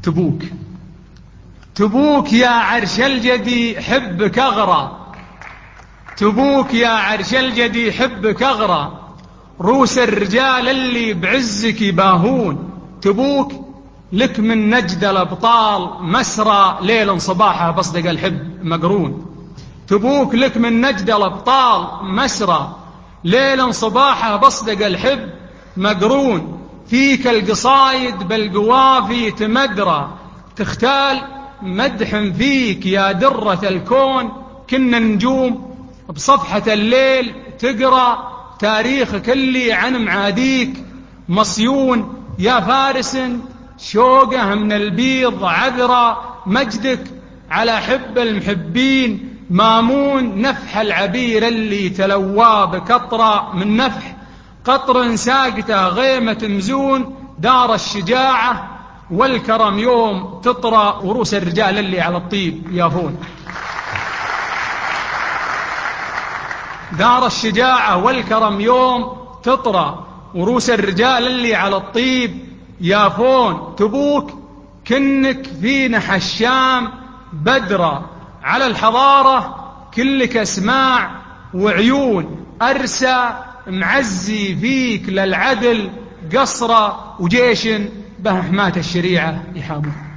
تبوك. تبوك يا عرش الجدي حبك أغرى، تبوك يا عرش الجدي حبك أغرى، روس الرجال اللي بعزك يباهون. تبوك لك من نجد الأبطال مسرى، ليل صباحه بصدق الحب مقرون. تبوك لك من نجد الأبطال مسرى، ليل صباحه بصدق الحب مقرون. فيك القصايد بالقوافي تمدرى، تختال مدح فيك يا درة الكون. كنا نجوم بصفحة الليل تقرأ، تاريخك اللي عن معاديك مصيون. يا فارس شوقه من البيض عذرا، مجدك على حب المحبين مامون. نفح العبير اللي تلوى بقطرة، من نفح قطر ساقته غيمة مزون. دار الشجاعة والكرم يوم تطرى، وروس الرجال اللي على الطيب يافون. دار الشجاعة والكرم يوم تطرى، وروس الرجال اللي على الطيب يافون. تبوك كنك في نحى الشام بدرة، على الحضارة كلك اسماع وعيون. أرسى معزي فيك للعدل قصرة، وجيش به حماة الشريعة يحامون.